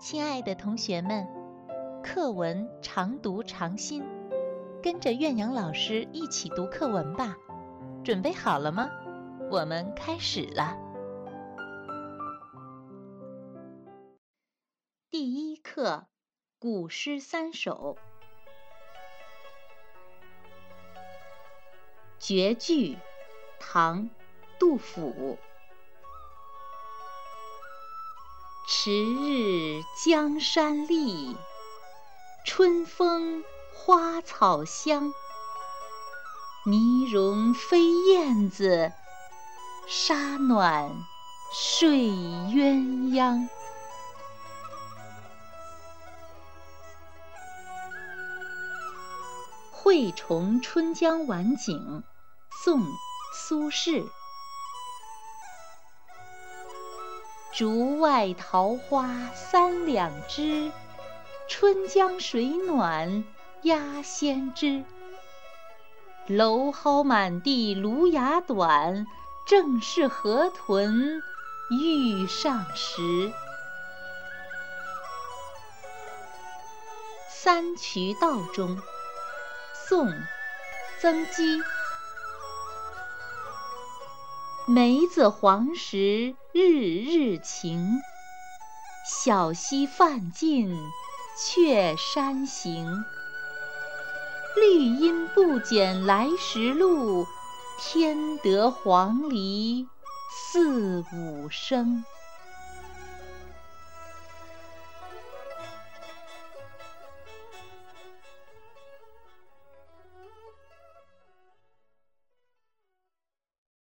亲爱的同学们，课文常读常新，跟着岳阳老师一起读课文吧。准备好了吗？我们开始了。第一课，古诗三首。绝句，唐·杜甫。迟日江山丽，春风花草香。泥融飞燕子，沙暖睡鸳鸯。惠崇春江晚景，宋·苏轼。竹外桃花三两枝，春江水暖鸭先知。蒌蒿满地芦芽短，正是河豚欲上时。三衢道中，宋·曾几。梅子黄时日日晴，小溪泛尽却山行。绿阴不减来时路，添得黄鹂4、5声。